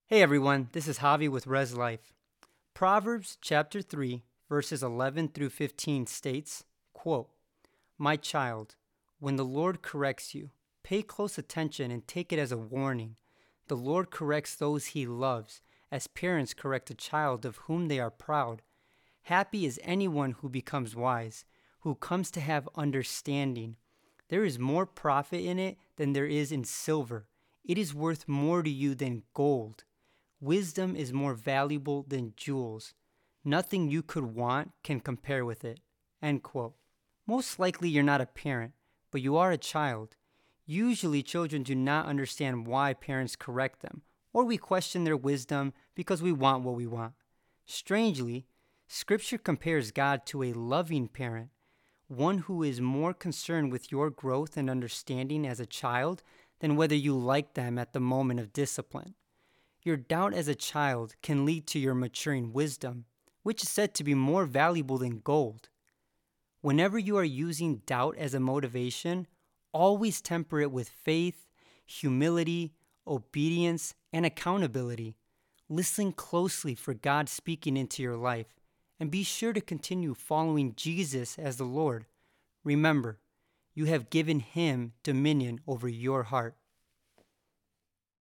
Hey everyone, this is Javi with Res Life. Proverbs chapter 3, verses 11 through 15 states, quote, "My child, when the Lord corrects you, pay close attention and take it as a warning. The Lord corrects those he loves, as parents correct a child of whom they are proud. Happy is anyone who becomes wise, who comes to have understanding. There is more profit in it than there is in silver. It is worth more to you than gold. Wisdom is more valuable than jewels. Nothing you could want can compare with it." End quote. Most likely you're not a parent, but you are a child. Usually children do not understand why parents correct them, or we question their wisdom because we want what we want. Strangely, Scripture compares God to a loving parent, one who is more concerned with your growth and understanding as a child than whether you like them at the moment of discipline. Your doubt as a child can lead to your maturing wisdom, which is said to be more valuable than gold. Whenever you are using doubt as a motivation, always temper it with faith, humility, obedience, and accountability. Listen closely for God speaking into your life, and be sure to continue following Jesus as the Lord. Remember, you have given him dominion over your heart.